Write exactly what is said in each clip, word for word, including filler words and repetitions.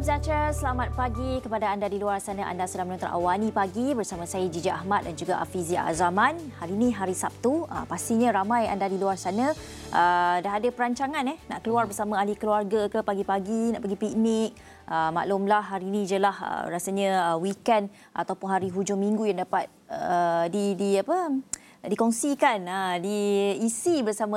sejahtera, selamat pagi kepada anda di luar sana. Anda sedang menonton Awani Pagi bersama saya Jijak Ahmad dan juga Afizia Azaman. Hari ini hari Sabtu, uh, pastinya ramai anda di luar sana uh, dah ada perancangan eh nak keluar bersama ahli keluarga ke pagi-pagi, nak pergi piknik. Uh, maklumlah hari ini je lah uh, rasanya uh, weekend ataupun hari hujung minggu yang dapat uh, di di apa dikongsikan, ha, diisi bersama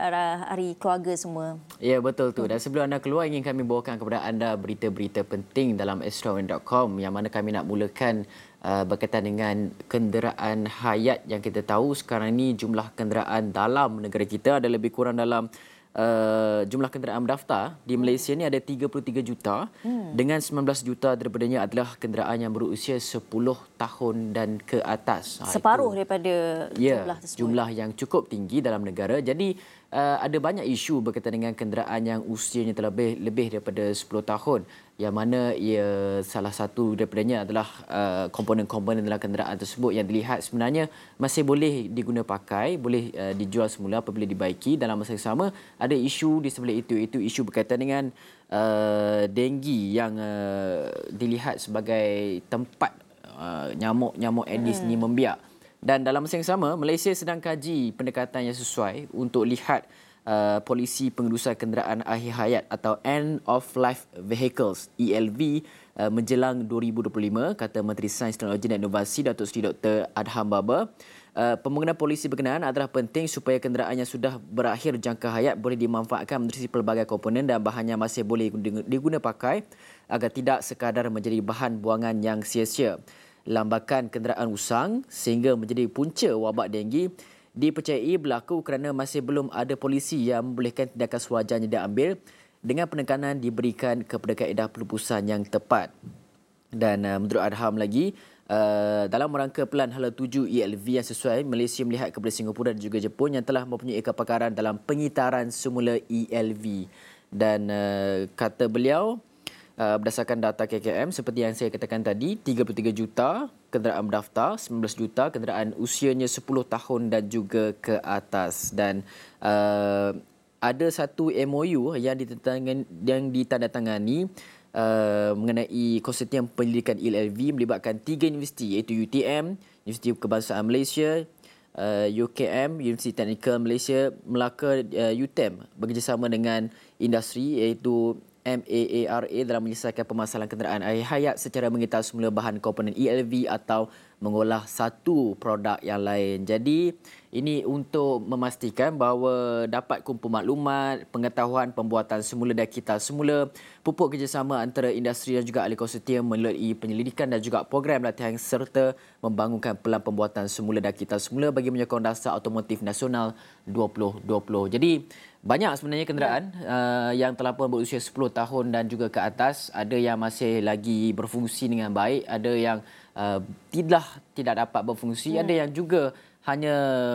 hari keluarga semua. Ya, betul tu. Dan sebelum anda keluar, ingin kami bawakan kepada anda berita-berita penting dalam astrowen dot com yang mana kami nak mulakan uh, berkaitan dengan kenderaan hayat yang kita tahu sekarang ini jumlah kenderaan dalam negara kita ada lebih kurang dalam Uh, jumlah kenderaan berdaftar di Malaysia ni ada tiga puluh tiga juta hmm. dengan sembilan belas juta daripadanya adalah kenderaan yang berusia sepuluh tahun dan ke atas. Separuh Itu, daripada ya, jumlah tersebut. Jumlah yang cukup tinggi dalam negara. Jadi uh, ada banyak isu berkaitan dengan kenderaan yang usianya terlebih lebih daripada sepuluh tahun, yang mana ia salah satu daripadanya adalah uh, komponen-komponen dalam kenderaan tersebut yang dilihat sebenarnya masih boleh diguna pakai, boleh uh, dijual semula apabila dibaiki. Dalam masa yang sama ada isu di sebelah itu, itu isu berkaitan dengan uh, denggi yang uh, dilihat sebagai tempat uh, nyamuk-nyamuk Aedes hmm. ini membiak. Dan dalam masa yang sama, Malaysia sedang kaji pendekatan yang sesuai untuk lihat uh, polisi pengurusan kenderaan akhir hayat atau End of Life Vehicles E L V uh, menjelang dua ribu dua puluh lima, kata Menteri Sains, Teknologi dan Inovasi Datuk Seri Doktor Adham Baba. Uh, pembangunan polisi berkenaan adalah penting supaya kenderaan yang sudah berakhir jangka hayat boleh dimanfaatkan menerusi pelbagai komponen dan bahannya masih boleh diguna pakai agar tidak sekadar menjadi bahan buangan yang sia-sia. Lambakan kenderaan usang sehingga menjadi punca wabak denggi dipercayai berlaku kerana masih belum ada polisi yang membolehkan tindakan sewajarnya diambil dengan penekanan diberikan kepada kaedah pelupusan yang tepat. Dan uh, menurut Adham lagi, Uh, dalam rangka Pelan Hala tujuh E L V yang sesuai, Malaysia melihat kepada Singapura dan juga Jepun yang telah mempunyai kepakaran dalam pengitaran semula E L V. Dan uh, kata beliau, uh, berdasarkan data K K M seperti yang saya katakan tadi, tiga puluh tiga juta kenderaan berdaftar, sembilan belas juta kenderaan usianya sepuluh tahun dan juga ke atas. Dan uh, ada satu M O U yang ditandatangani, yang ditandatangani Uh, mengenai konsortium penyelidikan E L V melibatkan tiga universiti iaitu U T M, Universiti Kebangsaan Malaysia, uh, U K M, Universiti Teknikal Malaysia, Melaka, uh, U T E M bekerjasama dengan industri iaitu M A A R A dalam menyelesaikan permasalahan kenderaan akhir hayat secara mengitar semula bahan komponen E L V atau mengolah satu produk yang lain. Jadi ini untuk memastikan bahawa dapat kumpul maklumat, pengetahuan pembuatan semula dan kitar semula, pupuk kerjasama antara industri dan juga ahli konsortium melalui penyelidikan dan juga program latihan serta membangunkan pelan pembuatan semula dan kitar semula bagi menyokong dasar automotif nasional dua ribu dua puluh. Jadi banyak sebenarnya kenderaan ya. uh, yang telah pun berusia sepuluh tahun dan juga ke atas. Ada yang masih lagi berfungsi dengan baik, ada yang uh, tidak tidak dapat berfungsi, hmm. ada yang juga hanya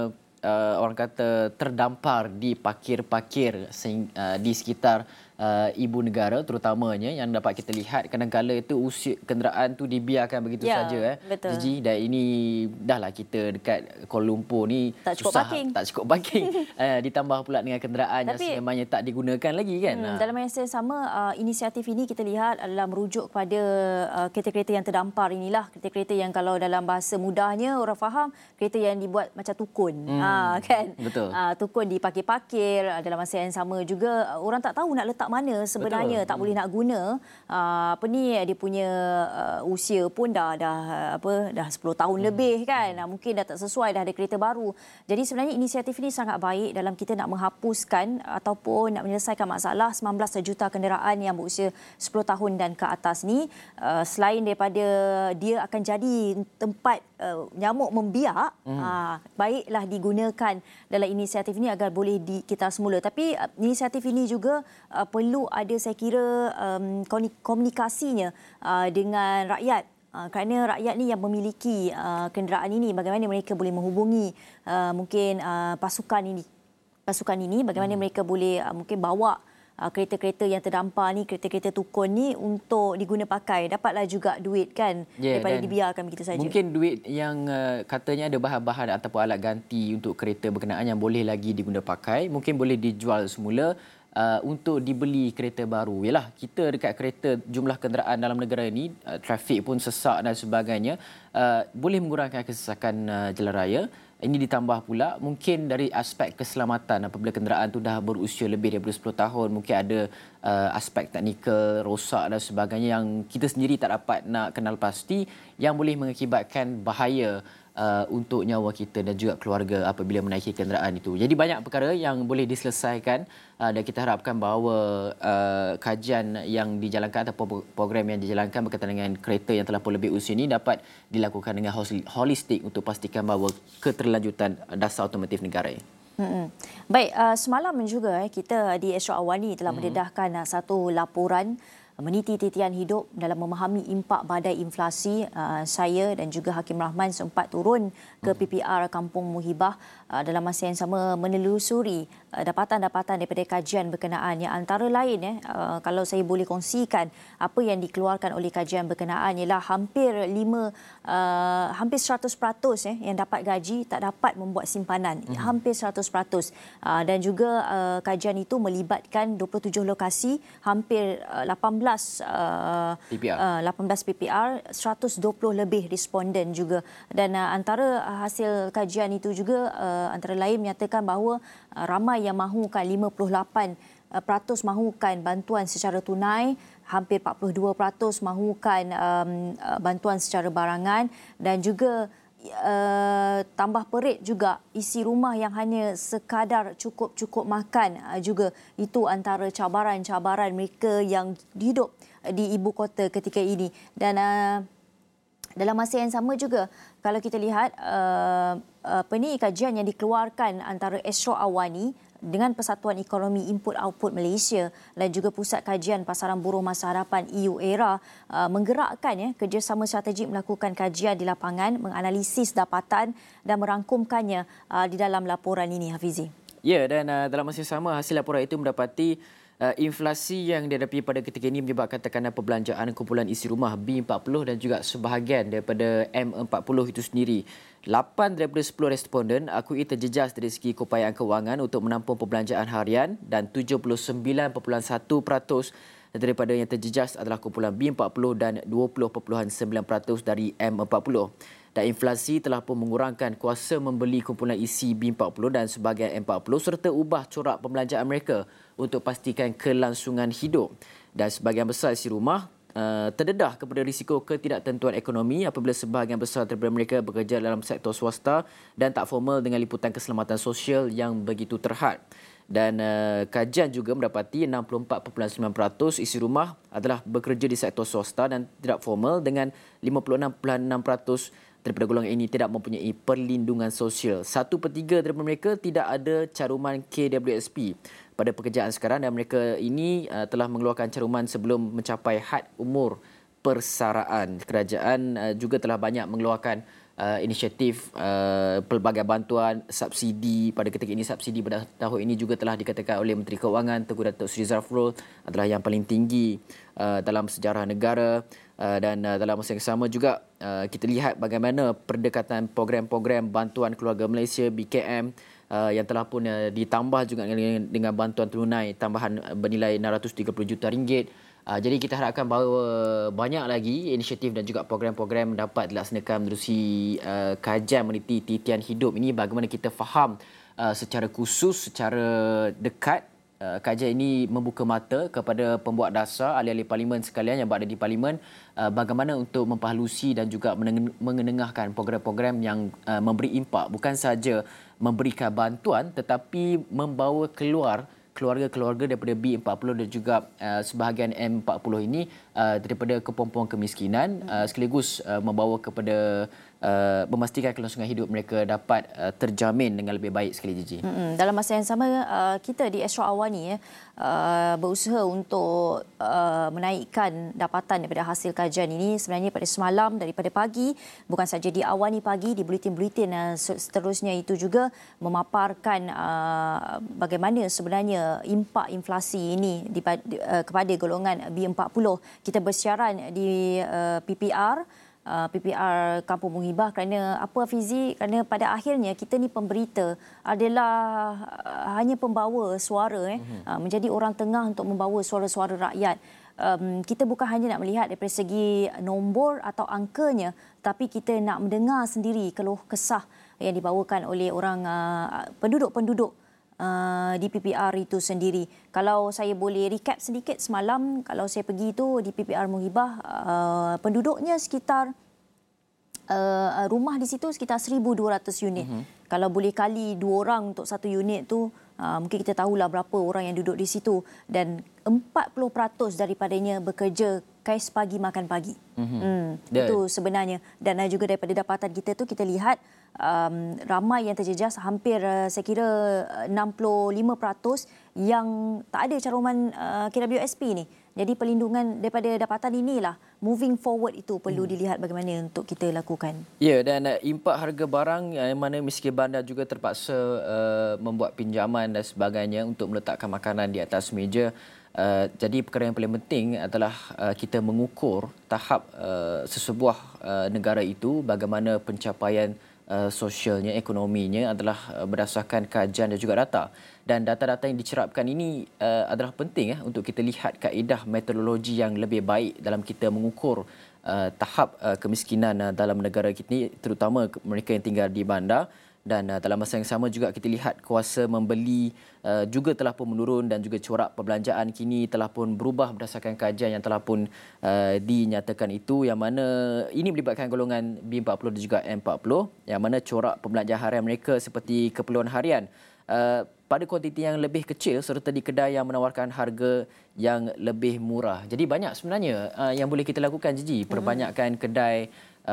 uh, orang kata terdampar di parkir-parkir uh, di sekitar uh, ibu negara terutamanya, yang dapat kita lihat kadang-kala itu usia kenderaan tu dibiarkan begitu ya, saja eh Gigi. Dan ini dahlah kita dekat Kuala Lumpur ni tak cukup susah, parking tak cukup parking uh, ditambah pula dengan kenderaan Tapi, yang sememangnya tak digunakan lagi kan. Hmm, dalam masa yang sama, uh, inisiatif ini kita lihat adalah merujuk kepada uh, kereta-kereta yang terdampar inilah, kereta-kereta yang kalau dalam bahasa mudahnya orang faham, kereta yang dibuat macam tukun. Hmm, uh, kan? Betul. Uh, tukun di parkir-parkir. Uh, dalam masa yang sama juga uh, orang tak tahu nak letak mana sebenarnya. Betul. Tak hmm. boleh nak guna. Uh, apa ni dia punya uh, usia pun dah dah apa dah sepuluh tahun hmm. lebih kan. Uh, mungkin dah tak sesuai, dah ada kereta baru. Jadi sebenarnya inisiatif ini sangat baik dalam kita nak menghapuskan ataupun nak menyelesaikan masalah sembilan belas juta kenderaan yang berusia sepuluh tahun dan ke atas ni. Uh, selain daripada dia akan jadi tempat uh, nyamuk membiak, hmm. uh, baiklah digunakan dalam inisiatif ini agar boleh dikitar semula. Tapi uh, inisiatif ini juga uh, perlu ada saya kira um, komunikasinya uh, dengan rakyat. Uh, kerana rakyat ni yang memiliki uh, kenderaan ini, bagaimana mereka boleh menghubungi uh, mungkin uh, pasukan ini, pasukan ini, bagaimana hmm. mereka boleh uh, mungkin bawa uh, kereta-kereta yang terdampar ni, kereta-kereta tukun ni untuk diguna pakai. Dapatlah juga duit kan, yeah, daripada dibiarkan begitu saja. Mungkin duit yang uh, katanya ada bahan-bahan ataupun alat ganti untuk kereta berkenaan yang boleh lagi diguna pakai, mungkin boleh dijual semula. uh, untuk dibeli kereta baru. Yalah, kita dekat kereta jumlah kenderaan dalam negara ini, uh, trafik pun sesak dan sebagainya, uh, boleh mengurangkan kesesakan uh, jalan raya. Ini ditambah pula mungkin dari aspek keselamatan apabila kenderaan tu dah berusia lebih daripada sepuluh tahun, mungkin ada uh, aspek teknikal rosak dan sebagainya yang kita sendiri tak dapat nak kenal pasti, yang boleh mengakibatkan bahaya Uh, untuk nyawa kita dan juga keluarga apabila menaiki kenderaan itu. Jadi banyak perkara yang boleh diselesaikan uh, dan kita harapkan bahawa uh, kajian yang dijalankan atau program yang dijalankan berkaitan dengan kereta yang telah pun lebih usia ini dapat dilakukan dengan holistik untuk pastikan bahawa keterlanjutan dasar automotif negara ini. Hmm. Baik, uh, semalam juga eh, kita di Astro Awani telah hmm. mendedahkan uh, satu laporan meniti titian hidup dalam memahami impak badai inflasi. Uh, saya dan juga Hakim Rahman sempat turun ke P P R Kampung Muhibah uh, dalam masa yang sama menelusuri uh, dapatan-dapatan daripada kajian berkenaan, yang antara lain eh, uh, kalau saya boleh kongsikan apa yang dikeluarkan oleh kajian berkenaan ialah hampir lima uh, hampir seratus peratus eh, yang dapat gaji tak dapat membuat simpanan. Hmm. Hampir seratus peratus. Uh, dan juga uh, kajian itu melibatkan dua puluh tujuh lokasi, hampir uh, lapan belas Uh, P P R. Uh, lapan belas P P R, seratus dua puluh lebih responden juga. Dan uh, antara hasil kajian itu juga uh, antara lain menyatakan bahawa uh, ramai yang mahukan, lima puluh lapan peratus mahukan bantuan secara tunai, hampir empat puluh dua peratus mahukan um, bantuan secara barangan, dan juga Uh, tambah perit juga isi rumah yang hanya sekadar cukup-cukup makan uh, juga. Itu antara cabaran-cabaran mereka yang hidup di ibu kota ketika ini. Dan uh, dalam masa yang sama juga kalau kita lihat uh, apa ni kajian yang dikeluarkan antara Astro Awani dengan Persatuan Ekonomi Input-Output Malaysia dan juga Pusat Kajian Pasaran Buruh Masa Hadapan E U ERA uh, menggerakkan ya kerjasama strategik melakukan kajian di lapangan, menganalisis dapatan dan merangkumkannya uh, di dalam laporan ini, Hafizi. Ya, dan uh, dalam masa yang sama hasil laporan itu mendapati Uh, inflasi yang dihadapi pada ketika ini menyebabkan tekanan perbelanjaan kumpulan isi rumah B empat puluh dan juga sebahagian daripada M empat puluh itu sendiri. lapan daripada sepuluh responden akui terjejas dari segi keupayaan kewangan untuk menampung perbelanjaan harian, dan tujuh puluh sembilan perpuluhan satu peratus daripada yang terjejas adalah kumpulan B empat puluh dan dua puluh perpuluhan sembilan peratus dari M empat puluh. Dan inflasi telah pun mengurangkan kuasa membeli kumpulan isi B empat puluh dan sebahagian M empat puluh serta ubah corak pembelanjaan mereka untuk pastikan kelangsungan hidup. Dan sebahagian besar isi rumah uh, terdedah kepada risiko ketidaktentuan ekonomi apabila sebahagian besar daripada mereka bekerja dalam sektor swasta dan tak formal dengan liputan keselamatan sosial yang begitu terhad. Dan uh, kajian juga mendapati enam puluh empat perpuluhan sembilan peratus isi rumah adalah bekerja di sektor swasta dan tidak formal, dengan lima puluh enam perpuluhan enam peratus daripada golongan ini tidak mempunyai perlindungan sosial. Satu per tiga daripada mereka tidak ada caruman K W S P pada pekerjaan sekarang, dan mereka ini uh, telah mengeluarkan caruman sebelum mencapai had umur persaraan. Kerajaan uh, juga telah banyak mengeluarkan uh, inisiatif uh, pelbagai bantuan, subsidi. Pada ketika ini subsidi pada tahun ini juga telah dikatakan oleh Menteri Keuangan Tengku Datuk Seri Zafrul adalah yang paling tinggi uh, dalam sejarah negara. Uh, dan uh, dalam masa yang sama juga uh, kita lihat bagaimana pendekatan program-program bantuan keluarga Malaysia B K M uh, yang telah pun uh, ditambah juga dengan, dengan bantuan tunai tambahan bernilai enam ratus tiga puluh juta ringgit. Uh, jadi kita harapkan bahawa banyak lagi inisiatif dan juga program-program dapat dilaksanakan menerusi uh, kajian meniti titian hidup ini, bagaimana kita faham uh, secara khusus, secara dekat. Uh, kajian ini membuka mata kepada pembuat dasar, ahli-ahli parlimen sekalian yang berada di parlimen, uh, bagaimana untuk memperhalusi dan juga mengenengahkan program-program yang uh, memberi impak, bukan sahaja memberikan bantuan tetapi membawa keluar keluarga-keluarga daripada B empat puluh dan juga uh, sebahagian M empat puluh ini uh, daripada kepompong kemiskinan, uh, sekaligus uh, membawa kepada uh, memastikan kelangsungan hidup mereka dapat uh, terjamin dengan lebih baik sekali, Gigi. Mm-mm. Dalam masa yang sama, uh, kita di Astro Awani ya, uh, berusaha untuk uh, menaikkan dapatan daripada hasil kajian ini. Sebenarnya pada semalam daripada pagi, bukan saja di Awani pagi, di buletin-buletin uh, seterusnya itu juga memaparkan uh, bagaimana sebenarnya impak inflasi ini di, uh, kepada golongan B empat puluh. Kita bersiaran di uh, P P R uh, P P R Kampung Muhibah. Kerana apa Fizi? Kerana pada akhirnya kita ni pemberita adalah uh, hanya pembawa suara eh, uh-huh. uh, menjadi orang tengah untuk membawa suara-suara rakyat. Um, kita bukan hanya nak melihat dari segi nombor atau angkanya, tapi kita nak mendengar sendiri keluh kesah yang dibawakan oleh orang uh, penduduk-penduduk Uh, di P P R itu sendiri. Kalau saya boleh recap sedikit, semalam kalau saya pergi tu di P P R Muhibah, uh, penduduknya sekitar uh, rumah di situ sekitar seribu dua ratus unit. Uh-huh. Kalau boleh kali dua orang untuk satu unit tu, uh, mungkin kita tahulah berapa orang yang duduk di situ, dan empat puluh peratus daripadanya bekerja kais pagi makan pagi. Uh-huh. Hmm, itu sebenarnya. Dan uh, juga daripada dapatan kita tu kita lihat Um, ramai yang terjejas, hampir uh, saya kira enam puluh lima peratus yang tak ada caruman uh, K W S P ni. Jadi perlindungan daripada dapatan inilah, moving forward itu perlu hmm. dilihat bagaimana untuk kita lakukan. Ya, dan uh, impak harga barang yang mana miskin bandar juga terpaksa uh, membuat pinjaman dan sebagainya untuk meletakkan makanan di atas meja. Uh, jadi perkara yang paling penting adalah uh, kita mengukur tahap uh, sesebuah uh, negara itu, bagaimana pencapaian Uh, sosialnya, ekonominya adalah uh, berdasarkan kajian dan juga data. Dan data-data yang dicerapkan ini uh, adalah penting eh, untuk kita lihat kaedah metodologi yang lebih baik dalam kita mengukur uh, tahap uh, kemiskinan uh, dalam negara kita ini, terutama mereka yang tinggal di bandar. Dan uh, dalam masa yang sama juga kita lihat kuasa membeli uh, juga telah pun menurun, dan juga corak perbelanjaan kini telah pun berubah berdasarkan kajian yang telah pun uh, dinyatakan itu, yang mana ini melibatkan golongan B empat puluh dan juga M empat puluh, yang mana corak perbelanjaan harian mereka seperti keperluan harian uh, pada kuantiti yang lebih kecil serta di kedai yang menawarkan harga yang lebih murah. Jadi banyak sebenarnya uh, yang boleh kita lakukan, Gigi. Perbanyakkan kedai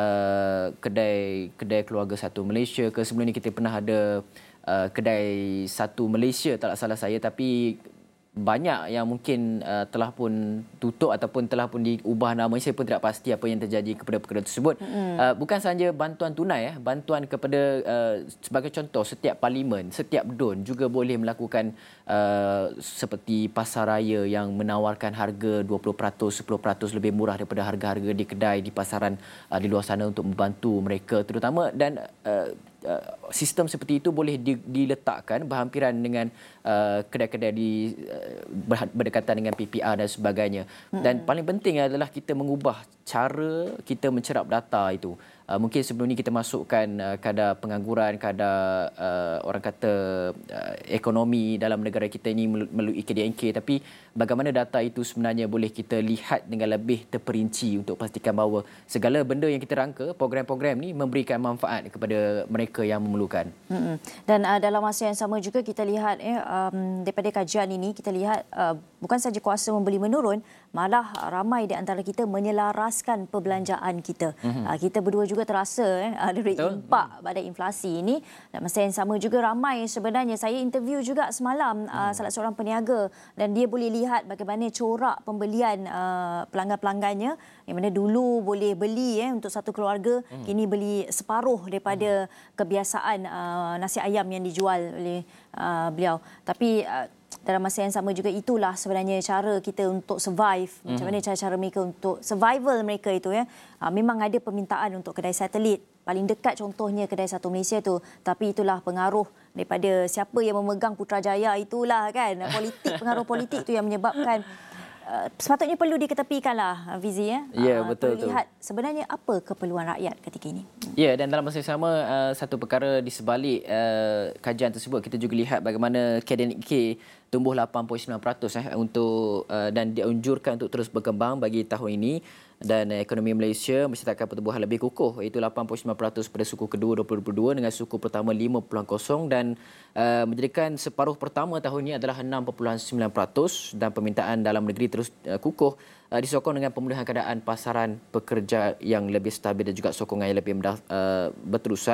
Uh, kedai kedai keluarga satu Malaysia ke. Sebelum ni kita pernah ada uh, kedai satu Malaysia, tak salah saya, tapi banyak yang mungkin uh, telah pun tutup ataupun telah pun diubah nama. Saya pun tidak pasti apa yang terjadi kepada perkara tersebut. Mm-hmm. Uh, bukan sahaja bantuan tunai, eh, bantuan kepada uh, sebagai contoh, setiap parlimen, setiap D U N juga boleh melakukan uh, seperti pasar raya yang menawarkan harga dua puluh peratus, sepuluh peratus lebih murah daripada harga-harga di kedai di pasaran uh, di luar sana untuk membantu mereka terutama. Dan uh, Uh, sistem seperti itu boleh di, diletakkan berhampiran dengan uh, kedai-kedai di uh, berdekatan dengan P P R dan sebagainya. Hmm. Dan paling penting adalah kita mengubah cara kita mencerap data itu. Uh, mungkin sebelum ini kita masukkan uh, kadar pengangguran, kadar uh, orang kata uh, ekonomi dalam negara kita ini melalui K D N K, tapi bagaimana data itu sebenarnya boleh kita lihat dengan lebih terperinci untuk pastikan bahawa segala benda yang kita rangka, program-program ni memberikan manfaat kepada mereka yang memerlukan. Mm-hmm. Dan uh, dalam masa yang sama juga kita lihat eh, um, daripada kajian ini kita lihat uh, bukan saja kuasa membeli menurun, malah ramai di antara kita menyelaraskan perbelanjaan kita. Mm-hmm. Uh, kita berdua juga terasa eh, dari impak pada inflasi ini. Dan masa yang sama juga ramai sebenarnya, saya interview juga semalam uh, salah seorang peniaga, dan dia boleh lihat bagaimana corak pembelian uh, pelanggan-pelanggannya, yang mana dulu boleh beli eh, untuk satu keluarga, hmm. kini beli separuh daripada hmm. kebiasaan uh, nasi ayam yang dijual oleh uh, beliau. Tapi uh, dalam masa yang sama juga itulah sebenarnya cara kita untuk survive. Hmm. Macam mana cara-cara mereka untuk survival mereka itu ya. Uh, memang ada permintaan untuk kedai satelit. Paling dekat contohnya kedai satu Malaysia tu. Tapi itulah pengaruh daripada siapa yang memegang Putrajaya itulah kan. Politik, pengaruh politik tu yang menyebabkan Uh, sepatutnya perlu diketepikanlah, Fizi ya. Ya, uh, betul tu. Lihat sebenarnya apa keperluan rakyat ketika ini. Ya, dan dalam masa yang sama uh, satu perkara di sebalik uh, kajian tersebut, kita juga lihat bagaimana K D N K tumbuh lapan puluh sembilan peratus eh untuk uh, dan dianjurkan untuk terus berkembang bagi tahun ini. Dan ekonomi Malaysia mencatatkan pertumbuhan lebih kukuh, iaitu lapan puluh sembilan peratus pada suku kedua dua ribu dua puluh dua dengan suku pertama lima perpuluhan kosong, dan uh, menjadikan separuh pertama tahun ini adalah enam perpuluhan sembilan peratus, dan permintaan dalam negeri terus uh, kukuh uh, disokong dengan pemulihan keadaan pasaran pekerja yang lebih stabil dan juga sokongan yang lebih uh, berterusan.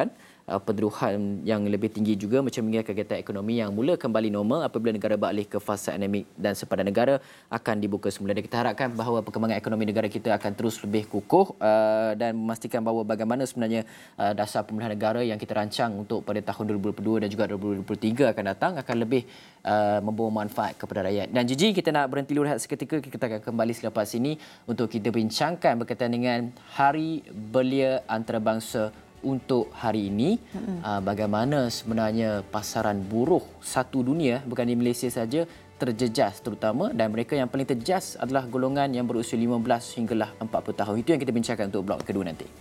uh, penderuhan yang lebih tinggi juga mencerminkan kegiatan ekonomi yang mula kembali normal apabila negara beralih ke fasa endemik dan sepadan negara akan dibuka semula. Dan kita harapkan bahawa perkembangan ekonomi negara kita akan terus lebih kukuh uh, dan memastikan bahawa bagaimana sebenarnya uh, dasar pemulihan negara yang kita rancang untuk pada tahun dua ribu dua puluh dua dan juga dua ribu dua puluh tiga akan datang akan lebih uh, membawa manfaat kepada rakyat. Dan Gigi, kita nak berhenti dulu rehat seketika, kita akan kembali selepas ini untuk kita bincangkan berkaitan dengan Hari Belia Antarabangsa untuk hari ini. Mm-hmm. Uh, bagaimana sebenarnya pasaran buruh satu dunia, bukan di Malaysia saja, terjejas terutama, dan mereka yang paling terjejas adalah golongan yang berusia lima belas hinggalah empat puluh tahun. Itu yang kita bincangkan untuk blok kedua nanti.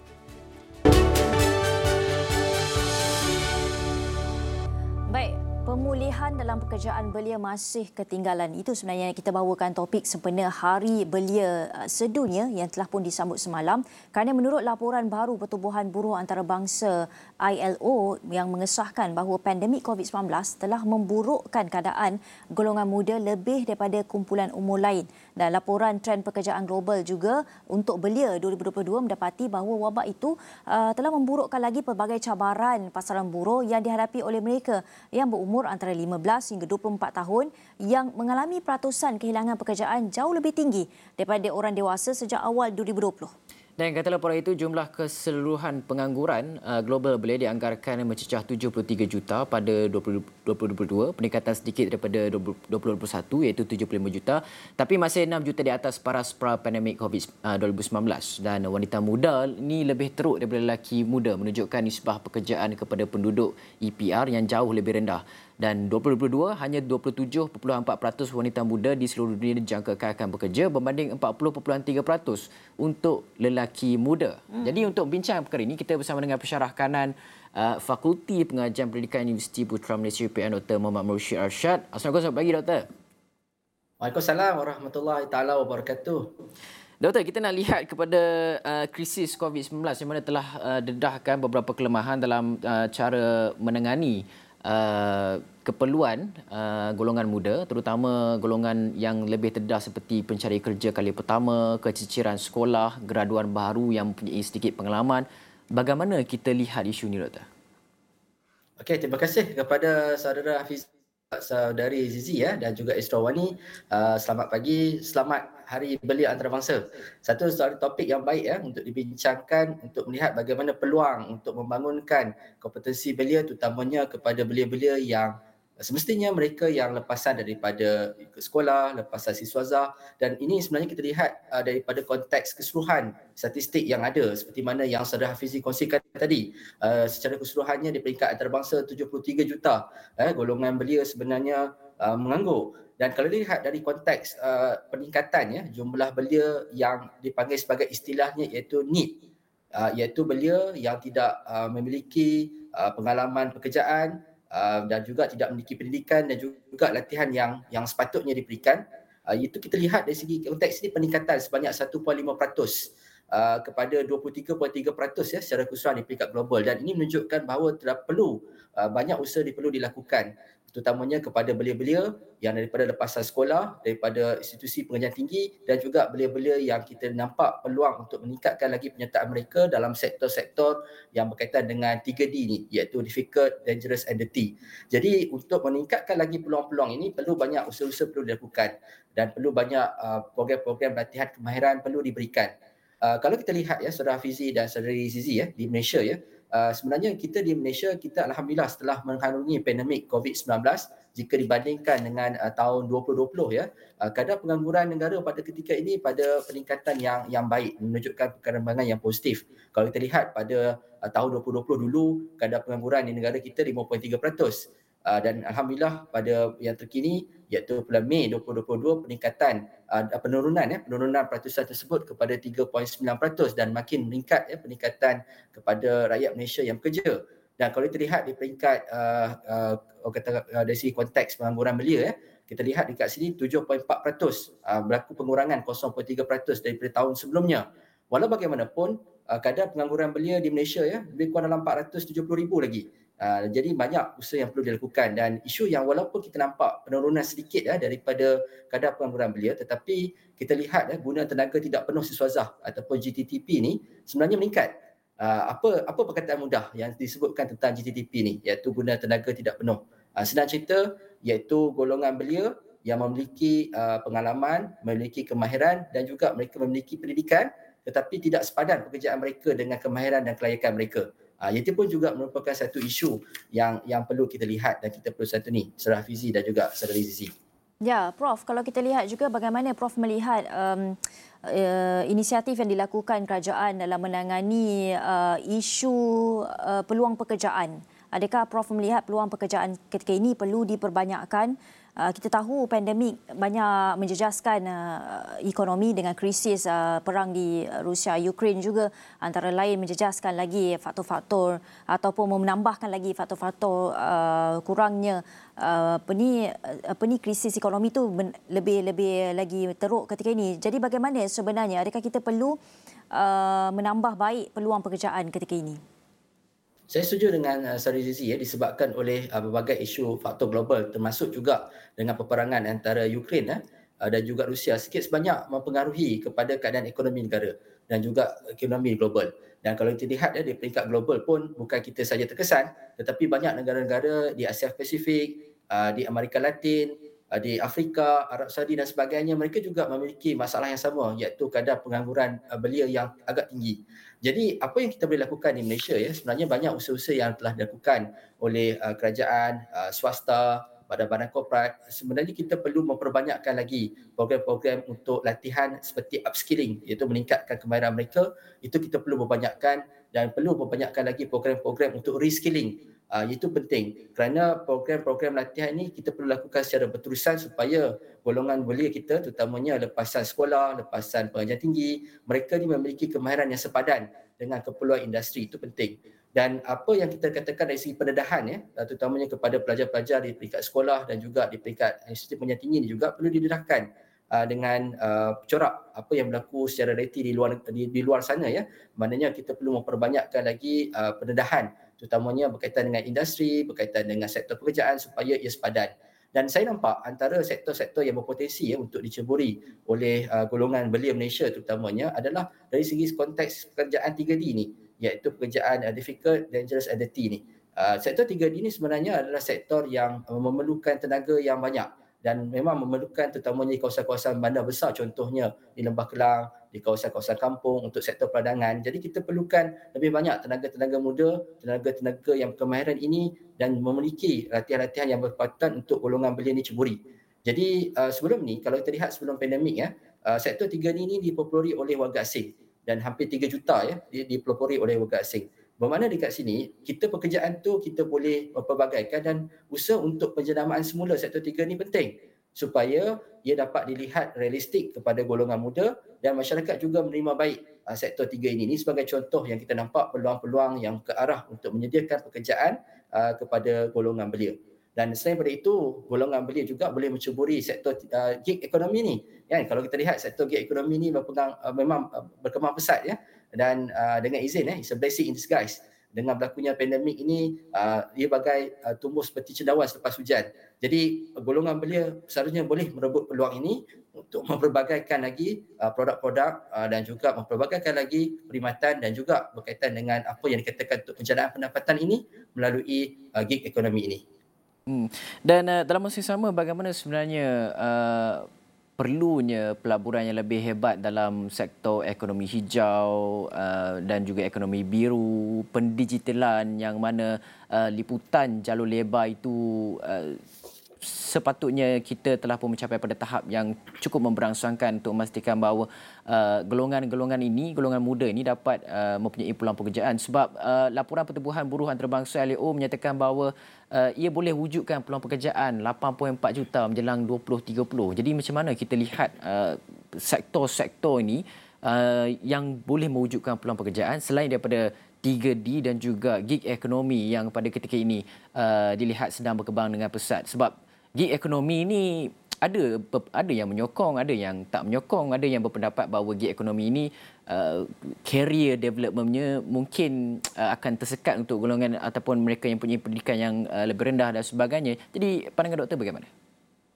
Baik, pemulihan dalam pekerjaan belia masih ketinggalan. Itu sebenarnya kita bawakan topik sempena Hari Belia Sedunia yang telah pun disambut semalam, kerana menurut laporan baru Pertubuhan Buruh Antarabangsa I L O yang mengesahkan bahawa pandemik covid sembilan belas telah memburukkan keadaan golongan muda lebih daripada kumpulan umur lain. Dan laporan trend pekerjaan global juga untuk belia dua ribu dua puluh dua mendapati bahawa wabak itu uh, telah memburukkan lagi pelbagai cabaran pasaran buruh yang dihadapi oleh mereka yang berumur antara lima belas hingga dua puluh empat tahun yang mengalami peratusan kehilangan pekerjaan jauh lebih tinggi daripada orang dewasa sejak awal dua ribu dua puluh. Dan kata laporan itu, jumlah keseluruhan pengangguran uh, global belia dianggarkan mencecah tujuh puluh tiga juta pada dua ribu dua puluh dua, peningkatan sedikit daripada dua ribu dua puluh satu iaitu tujuh puluh lima juta, tapi masih enam juta di atas paras pra-pandemik COVID dua ribu sembilan belas. Dan wanita muda ini lebih teruk daripada lelaki muda, menunjukkan nisbah pekerjaan kepada penduduk E P R yang jauh lebih rendah. Dan dua ribu dua puluh dua, hanya dua puluh tujuh perpuluhan empat peratus wanita muda di seluruh dunia dijangkakan akan bekerja berbanding empat puluh perpuluhan tiga peratus untuk lelaki muda. Hmm. Jadi untuk bincang perkara ini, kita bersama dengan pensyarah kanan uh, Fakulti Pengajian Pendidikan Universiti Putra Malaysia U P N, Doktor Muhammad Mursyid Arsyad. Assalamualaikum, selamat pagi Doktor. Waalaikumsalam warahmatullahi taala wabarakatuh. Doktor, kita nak lihat kepada uh, krisis covid sembilan belas yang mana telah uh, dedahkan beberapa kelemahan dalam uh, cara menangani Uh, keperluan uh, golongan muda, terutama golongan yang lebih terdedah seperti pencari kerja kali pertama, keciciran sekolah, graduan baru yang mempunyai sedikit pengalaman. Bagaimana kita lihat isu ini, Doktor? Okey, terima kasih kepada saudara Hafiz, saudari Zizi ya, dan juga Israwani. Uh, selamat pagi, selamat Hari Belia Antarabangsa. Satu soal topik yang baik ya untuk dibincangkan, untuk melihat bagaimana peluang untuk membangunkan kompetensi belia, terutamanya kepada belia-belia yang semestinya mereka yang lepasan daripada sekolah, lepasan siswazah, dan ini sebenarnya kita lihat uh, daripada konteks keseluruhan statistik yang ada seperti mana yang saudara Hafizi kongsikan tadi. Uh, secara keseluruhannya di peringkat antarabangsa tujuh puluh tiga juta eh, golongan belia sebenarnya uh, menganggur. Dan kalau dilihat dari konteks uh, peningkatan ya, jumlah belia yang dipanggil sebagai istilahnya iaitu N E E D, uh, iaitu belia yang tidak uh, memiliki uh, pengalaman pekerjaan uh, dan juga tidak memiliki pendidikan dan juga latihan yang yang sepatutnya diberikan. Uh, itu kita lihat dari segi konteks ini peningkatan sebanyak satu perpuluhan lima peratus uh, kepada dua puluh tiga perpuluhan tiga peratus ya secara keseluruhan di peringkat global, dan ini menunjukkan bahawa tidak perlu uh, banyak usaha diperlu dilakukan, terutamanya kepada belia-belia yang daripada lepasan sekolah, daripada institusi pengajian tinggi, dan juga belia-belia yang kita nampak peluang untuk meningkatkan lagi penyertaan mereka dalam sektor-sektor yang berkaitan dengan tiga D ni, iaitu difficult, dangerous and dirty. Jadi untuk meningkatkan lagi peluang-peluang ini perlu banyak usaha-usaha perlu dilakukan dan perlu banyak uh, program-program latihan kemahiran perlu diberikan. Uh, kalau kita lihat ya saudara Hafizi dan saudari Zizi ya, di Malaysia ya, Uh, sebenarnya kita di Malaysia, kita alhamdulillah setelah mengharungi pandemik covid sembilan belas, jika dibandingkan dengan uh, tahun dua ribu dua puluh ya, uh, kadar pengangguran negara pada ketika ini pada peningkatan yang yang baik, menunjukkan perkembangan yang positif. Kalau kita lihat pada uh, tahun dua ribu dua puluh dulu, kadar pengangguran di negara kita lima perpuluhan tiga peratus. Uh, dan alhamdulillah pada yang terkini iaitu bulan Mei dua ribu dua puluh dua, peningkatan uh, penurunan ya penurunan peratusan tersebut kepada tiga perpuluhan sembilan peratus dan makin meningkat ya peningkatan kepada rakyat Malaysia yang bekerja. Dan kalau kita lihat di peringkat uh, uh, kata uh, dari segi konteks pengangguran belia ya, kita lihat dekat sini tujuh perpuluhan empat peratus uh, berlaku pengurangan kosong perpuluhan tiga peratus daripada tahun sebelumnya. Walau bagaimanapun uh, kadar pengangguran belia di Malaysia ya lebih kurang dalam empat ratus tujuh puluh ribu lagi. Uh, jadi banyak usaha yang perlu dilakukan, dan isu yang walaupun kita nampak penurunan sedikit ya daripada kadar pengangguran belia, tetapi kita lihat ya guna tenaga tidak penuh siswazah ataupun G T T P ni sebenarnya meningkat. Uh, apa apa perkataan mudah yang disebutkan tentang G T T P ni, iaitu guna tenaga tidak penuh. Uh, senang cerita, iaitu golongan belia yang memiliki uh, pengalaman, memiliki kemahiran dan juga mereka memiliki pendidikan, tetapi tidak sepadan pekerjaan mereka dengan kemahiran dan kelayakan mereka. Uh, itu pun juga merupakan satu isu yang yang perlu kita lihat dan kita perlu santuni, Saudara Hafizi dan juga Saudara Zizi. Ya, Prof, kalau kita lihat juga bagaimana Prof melihat um, uh, inisiatif yang dilakukan kerajaan dalam menangani uh, isu uh, peluang pekerjaan. Adakah Prof melihat peluang pekerjaan ketika ini perlu diperbanyakkan? Uh, kita tahu pandemik banyak menjejaskan uh, ekonomi dengan krisis uh, perang di Rusia Ukraine juga, antara lain menjejaskan lagi faktor-faktor ataupun menambahkan lagi faktor-faktor uh, kurangnya uh, apa ni apa ni krisis ekonomi tu lebih-lebih lagi teruk ketika ini. Jadi bagaimana sebenarnya, adakah kita perlu uh, menambah baik peluang pekerjaan ketika ini? Saya setuju dengan uh, Saudara Zizi ya, disebabkan oleh uh, berbagai isu faktor global, termasuk juga dengan peperangan antara Ukraine uh, dan juga Rusia sikit sebanyak mempengaruhi kepada keadaan ekonomi negara dan juga ekonomi global. Dan kalau kita lihat ya, di peringkat global pun bukan kita saja terkesan, tetapi banyak negara-negara di Asia Pasifik, uh, di Amerika Latin, uh, di Afrika, Arab Saudi dan sebagainya, mereka juga memiliki masalah yang sama, iaitu kadar pengangguran uh, belia yang agak tinggi. Jadi apa yang kita boleh lakukan di Malaysia ya, sebenarnya banyak usaha-usaha yang telah dilakukan oleh uh, kerajaan, uh, swasta, badan-badan korporat. Sebenarnya kita perlu memperbanyakkan lagi program-program untuk latihan seperti upskilling, iaitu meningkatkan kemahiran mereka. Itu kita perlu perbanyakkan dan perlu perbanyakkan lagi program-program untuk reskilling. Uh, itu penting kerana program-program latihan ini kita perlu lakukan secara berterusan supaya golongan belia kita, terutamanya lepasan sekolah, lepasan pengajian tinggi, mereka ni memiliki kemahiran yang sepadan dengan keperluan industri. Itu penting. Dan apa yang kita katakan dari segi pendedahan ya, terutamanya kepada pelajar-pelajar di peringkat sekolah dan juga di peringkat institusi pengajian tinggi ini juga perlu didedahkan uh, dengan uh, corak apa yang berlaku secara realiti di luar di, di luar sana ya. Maknanya kita perlu memperbanyakkan lagi uh, pendedahan, terutamanya berkaitan dengan industri, berkaitan dengan sektor pekerjaan supaya ia sepadan. Dan saya nampak antara sektor-sektor yang berpotensi ya, untuk diceburi oleh uh, golongan belia Malaysia terutamanya adalah dari segi konteks pekerjaan tiga D ni, iaitu pekerjaan uh, difficult, dangerous and dirty ni. Uh, sektor tiga D ni sebenarnya adalah sektor yang uh, memerlukan tenaga yang banyak dan memang memerlukan terutamanya di kawasan-kawasan bandar besar, contohnya di Lembah Kelang, di kawasan-kawasan kampung untuk sektor peradangan. Jadi kita perlukan lebih banyak tenaga-tenaga muda, tenaga-tenaga yang kemahiran ini dan memiliki latihan-latihan yang berpatutan untuk golongan belia ini ceburi. Jadi uh, sebelum ni, kalau kita lihat sebelum pandemik ya, uh, sektor tiga D ini dipelopori oleh warga asing dan hampir tiga juta ya dipelopori oleh warga asing. Bermakna dekat sini, kita pekerjaan tu kita boleh memperbagaikan dan usaha untuk penjenamaan semula sektor tiga ni penting supaya ia dapat dilihat realistik kepada golongan muda dan masyarakat juga menerima baik uh, sektor tiga ini. Ini sebagai contoh yang kita nampak peluang-peluang yang ke arah untuk menyediakan pekerjaan uh, kepada golongan belia. Dan selain daripada itu, golongan belia juga boleh menceburi sektor uh, gig ekonomi ni. Ya, kalau kita lihat sektor gig ekonomi ni berpegang, uh, memang uh, berkembang pesat ya. Dan uh, dengan izin eh, it's a blessing in disguise. Dengan berlakunya pandemik ini, uh, ia bagai uh, tumbuh seperti cendawan selepas hujan. Jadi golongan belia seharusnya boleh merebut peluang ini untuk memperbagaikan lagi uh, produk-produk uh, dan juga memperbagaikan lagi perkhidmatan dan juga berkaitan dengan apa yang dikatakan untuk penjanaan pendapatan ini melalui uh, gig ekonomi ini. Hmm. Dan uh, dalam masa yang sama, bagaimana sebenarnya uh, perlunya pelaburan yang lebih hebat dalam sektor ekonomi hijau uh, dan juga ekonomi biru, pendigitalan yang mana uh, liputan jalur lebar itu uh, sepatutnya kita telah pun mencapai pada tahap yang cukup memberangsangkan untuk memastikan bahawa uh, golongan-golongan ini, golongan muda ini dapat uh, mempunyai peluang pekerjaan. Sebab uh, laporan pertubuhan buruh antarabangsa L A O menyatakan bahawa uh, ia boleh wujudkan peluang pekerjaan lapan perpuluhan empat juta menjelang dua ribu tiga puluh. Jadi macam mana kita lihat uh, sektor-sektor ini uh, yang boleh mewujudkan peluang pekerjaan selain daripada tiga D dan juga gig ekonomi yang pada ketika ini uh, dilihat sedang berkembang dengan pesat. Sebab gig ekonomi ini ada ada yang menyokong, ada yang tak menyokong, ada yang berpendapat bahawa gig ekonomi ini uh, career developmentnya mungkin uh, akan tersekat untuk golongan ataupun mereka yang punya pendidikan yang uh, lebih rendah dan sebagainya. Jadi pandangan doktor bagaimana?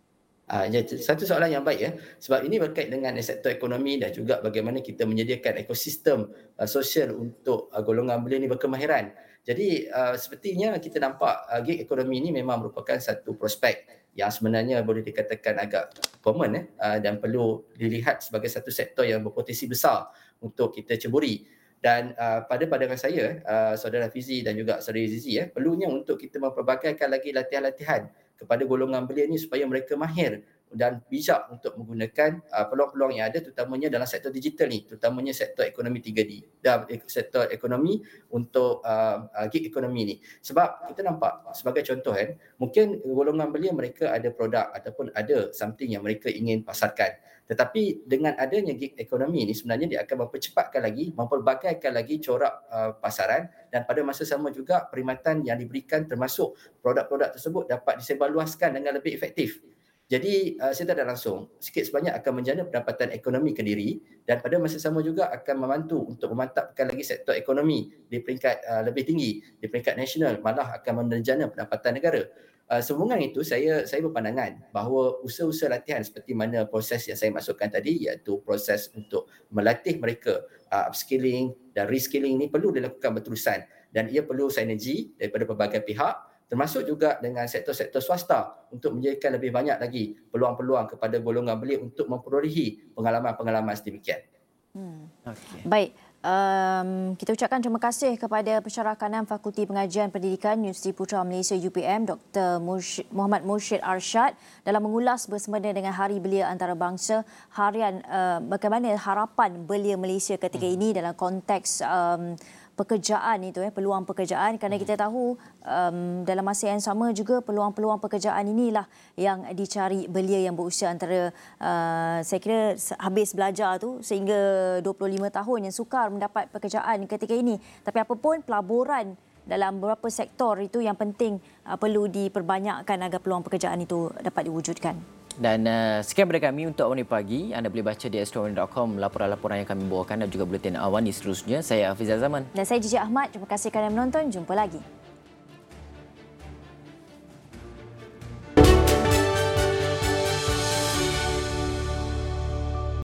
Uh, satu soalan yang baik ya, sebab ini berkait dengan sektor ekonomi dan juga bagaimana kita menyediakan ekosistem uh, sosial untuk uh, golongan belia ini berkemahiran. Jadi uh, sepertinya kita nampak uh, gig ekonomi ini memang merupakan satu prospek yang sebenarnya boleh dikatakan agak common eh, uh, dan perlu dilihat sebagai satu sektor yang berpotensi besar untuk kita ceburi. Dan uh, pada pandangan saya, uh, saudara Fizi dan juga saudara Zizi, eh, perlunya untuk kita memperbagaikan lagi latihan-latihan kepada golongan belia ini supaya mereka mahir dan bijak untuk menggunakan uh, peluang-peluang yang ada, terutamanya dalam sektor digital ni, terutamanya sektor ekonomi tiga D dan sektor ekonomi untuk uh, uh, gig ekonomi ni. Sebab kita nampak sebagai contoh kan, mungkin golongan belia mereka ada produk ataupun ada something yang mereka ingin pasarkan. Tetapi dengan adanya gig ekonomi ni sebenarnya dia akan mempercepatkan lagi, memperbagaikan lagi corak uh, pasaran, dan pada masa sama juga perkhidmatan yang diberikan termasuk produk-produk tersebut dapat disebarluaskan dengan lebih efektif. Jadi uh, secara langsung sikit sebanyak akan menjana pendapatan ekonomi Kediri dan pada masa sama juga akan membantu untuk memantapkan lagi sektor ekonomi di peringkat uh, lebih tinggi, di peringkat nasional, malah akan menjana pendapatan negara. Uh, sehubungan itu saya saya berpandangan bahawa usaha-usaha latihan seperti mana proses yang saya maksudkan tadi, iaitu proses untuk melatih mereka uh, upskilling dan reskilling ini perlu dilakukan berterusan dan ia perlu sinergi daripada pelbagai pihak, termasuk juga dengan sektor-sektor swasta untuk menjadikan lebih banyak lagi peluang-peluang kepada golongan belia untuk memperolehi pengalaman-pengalaman sedemikian. Hmm. Okay. Baik. Um, kita ucapkan terima kasih kepada Pensyarah Kanan Fakulti Pengajian Pendidikan Universiti Putra Malaysia U P M, Doktor Muhammad Mursyid Arsyad, dalam mengulas bersempena dengan Hari Belia Antarabangsa harian, uh, bagaimana harapan belia Malaysia ketika hmm. ini dalam konteks um, pekerjaan itu, eh, peluang pekerjaan, kerana kita tahu um, dalam masa yang sama juga peluang-peluang pekerjaan inilah yang dicari belia yang berusia antara uh, saya kira habis belajar tu sehingga dua puluh lima tahun yang sukar mendapat pekerjaan ketika ini. Tapi apapun, pelaburan dalam beberapa sektor itu yang penting uh, perlu diperbanyakkan agar peluang pekerjaan itu dapat diwujudkan. Dan uh, sekian daripada kami untuk Awani Pagi. Anda boleh baca di astro awani dot com laporan-laporan yang kami bawakan dan juga buletin Awani seterusnya. Saya Hafiz Zaman. Dan saya Gigi Ahmad. Terima kasih kerana menonton. Jumpa lagi.